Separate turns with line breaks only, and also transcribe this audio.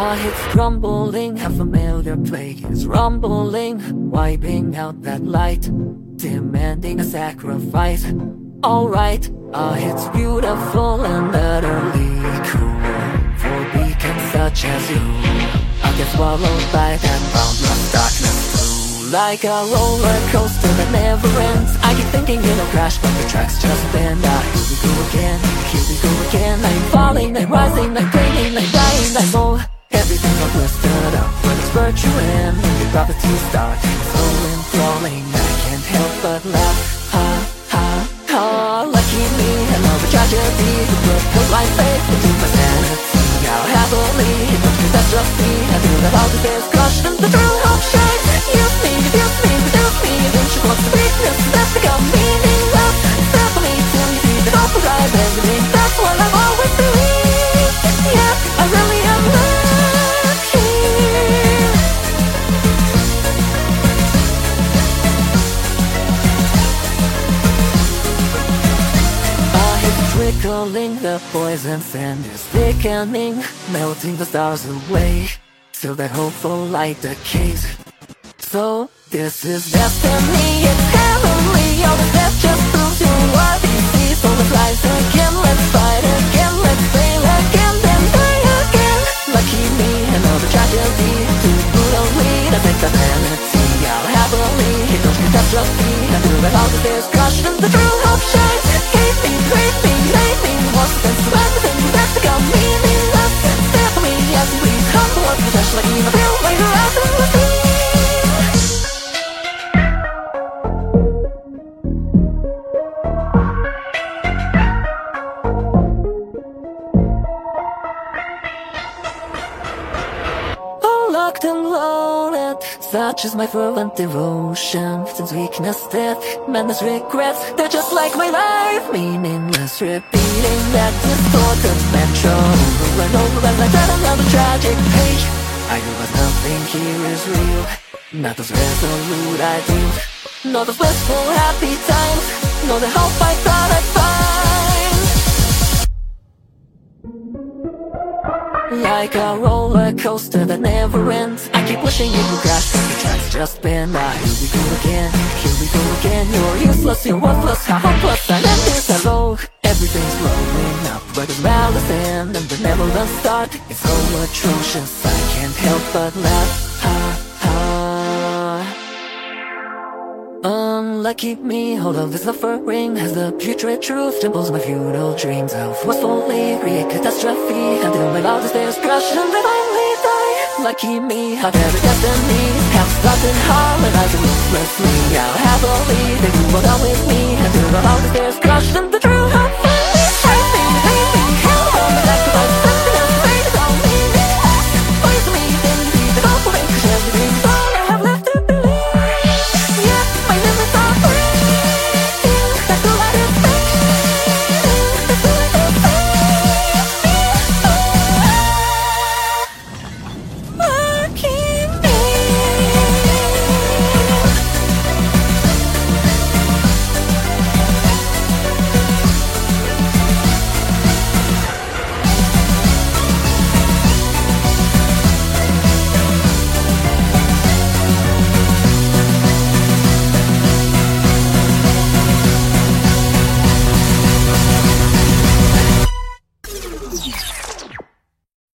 It's crumbling, a familiar plague is rumbling, wiping out that light, demanding a sacrifice. Alright, it's beautiful and utterly cruel for beacons such as you. I get swallowed by that boundless darkness too. Like a roller coaster that never ends, I keep thinking it'll crash, but the tracks just bend. Here we go again, here we go again. I'm falling, I'm rising, I'm draining, I'm dying, I'm old. Everything's all twisted up when it's virtue and when your gravity starts so enthralling. I can't help but laugh, ha, ha, ha. Lucky me, and all the tragedy that put my faith into my sanity. Now happily, it looks catastrophe. I feel that all despair is crushed and the true hope shines. Use me, reduce me, and then she wants the weakness that's become meaningless. Step me till you see that all for right everything. That's what I've always believed. Yeah, I really am lucky. Trickling, the poison sand is thickening, melting the stars away till that hopeful light decays. So this is destiny, it's heavenly. All the death just proves you are busy. So let's rise again, let's fight again, let's fail again, then die again. Lucky me, and all the tragedy too brutally to take the penalty. I'll happily hit those catastrophe and through it all the fears crushed and the true hope shines. Hate me, hate me, hate me. What's the sense of everything that's become meaningless? Step me as we humble up the touch like even feel later after the sea. Locked and loaded, such is my fervent devotion. Since weakness, death, madness, regrets, they're just like my life, meaningless, repeating that distorted mantra over and over as I turn another tragic page. I realize nothing here is real, not those resolute ideals, not those blissful happy times, nor the hope I thought I'd find. Like a roller coaster that never ends, I keep wishing it would crash, but the tracks just bend. Here we go again, here we go again. You're useless, you're worthless, how hopeless, and then this hello. Everything's blowing up, where there's malice end and benevolence start. It's so atrocious, I can't help but laugh, ha, ha. Unlucky me, all of this suffering as the putrid truth dimples my futile dreams of wistfully create catastrophe until my loudest fears crush and I finally die. Lucky me, how every destiny have started harmonizing ruthlessly. I'll happily they do what with me until my loudest fears crush and